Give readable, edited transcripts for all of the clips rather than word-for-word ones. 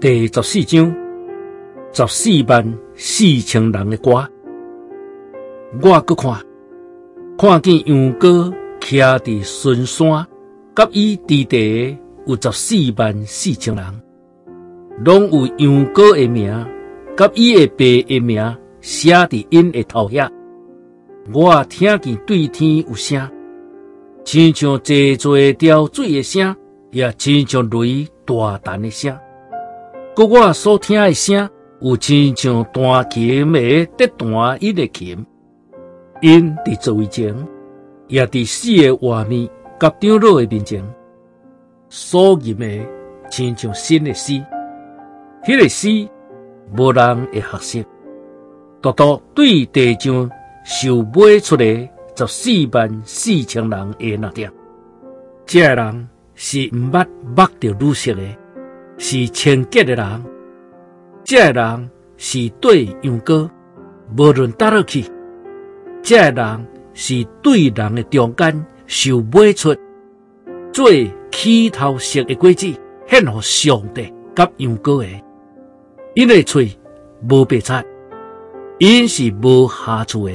第14章144000人的歌。我搁看见羊羔徛伫顺山，甲伊伫地有144000人，拢有羊羔的名，甲伊的爸的名写伫因的头遐。我听见对天有声，亲像济济潮水的声，也亲像雷大弹的声。搁我所听的声，有亲像弹琴的在弹伊的琴。因伫座位前，也伫死的画面甲长老的面前，所吟的亲像新的诗，迄个诗无人会学习，独独对地上受买出的144000人的那点。这个人是毋捌目着女色的，是清洁的人。这个人是对羊羔，无论倒落去。这个人是对人的中间受买出，做起头色的果子，献予上帝甲羊羔的。因的嘴无白擦，因是无瑕疵的。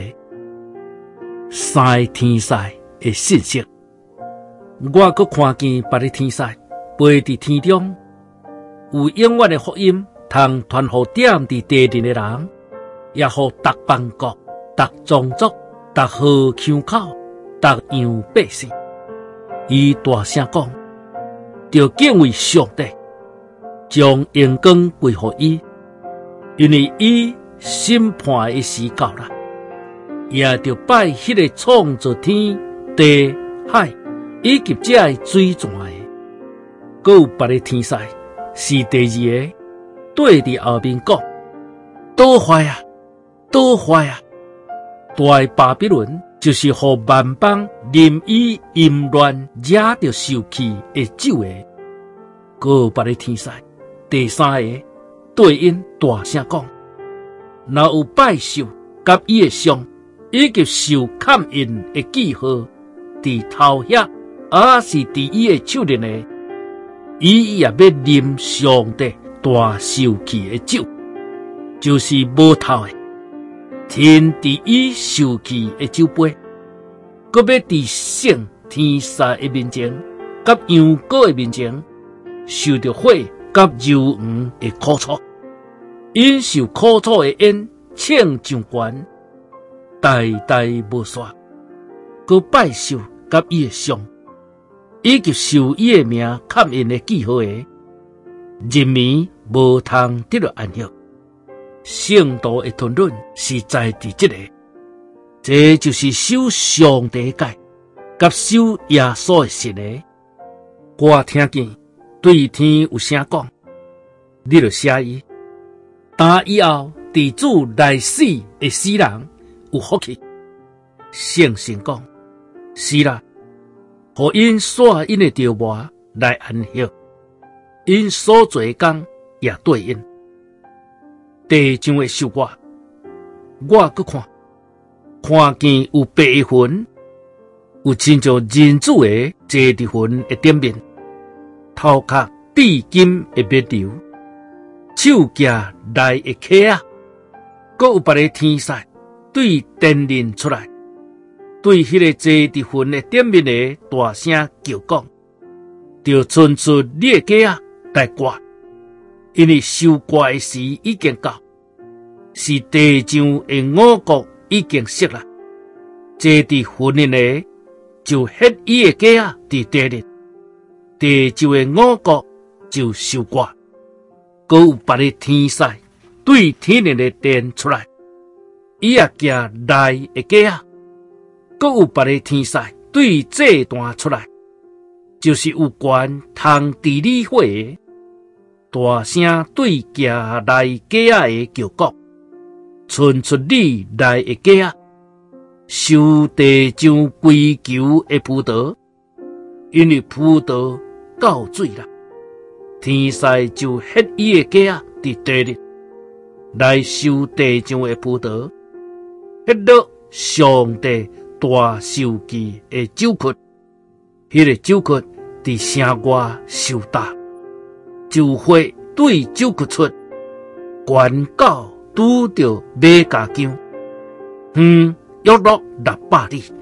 三天使的信息，我搁看见别的天使飞伫天中，有永远的福音，通传予点伫地人的人，也予逐邦国、逐种族、逐河腔口、逐样百姓。伊大声讲，着敬畏上帝，将荣光归予伊，因为伊审判的时到了。也着拜迄个创造天地海以及这的水泉的。搁有别的天使是第二个，对伫后面讲：倒坏啊，倒坏啊！大的巴比伦就是互万邦任意淫乱惹着受气的酒的。搁有别的天使第三个，对因大声讲：若有拜寿甲伊的像，以及受砍印的记号伫头遐，是伫伊的手里呢，伊也要啉上帝大受气的酒，就是无头的，天伫伊受气的酒杯，搁要伫圣天使的面前，甲羊羔的面前，受着火甲硫黄的苦楚，因受苦楚的烟请上悬。代代无煞，搁拜寿甲伊的像，以及受伊的名砍印的记号的，人民无通得到安息。圣道的讨论是在伫这个，这就是守上帝的戒，甲守耶稣的信的。我听见对天有声讲，你着写伊，打以后伫主来死的死人。有福气，圣神讲是啦，互因煞因的条膜来安息，因所做的工也对因。地上的受我搁看见有白的云，有亲像人子的坐伫云的顶面，头壳地金的灭流，手夹来的溪啊，搁有别的天使。对电人出来，对迄个坐伫云的顶面的大声叫讲，就伸出你的鸡来刮，因为收刮的时已经到，是地上的五谷已经熟了。坐伫云的就ฮ็伊的鸡伫地里，地上的五谷就收刮。搁有别的天使对天灵的电出来。伊也夹来的鸡搁有别的天使对这段出来，就是有权通治理火的，大声对夹来鸡的叫讲，伸出你来的鸡收地上规球的葡萄，因为葡萄到水了，天使就ฮ็伊的鸡伫地里来收地上的葡萄。迄落上帝大受气的酒窟，迄个酒窟伫城外受打，就火对酒决出，原告拄着马家姜，约落600里。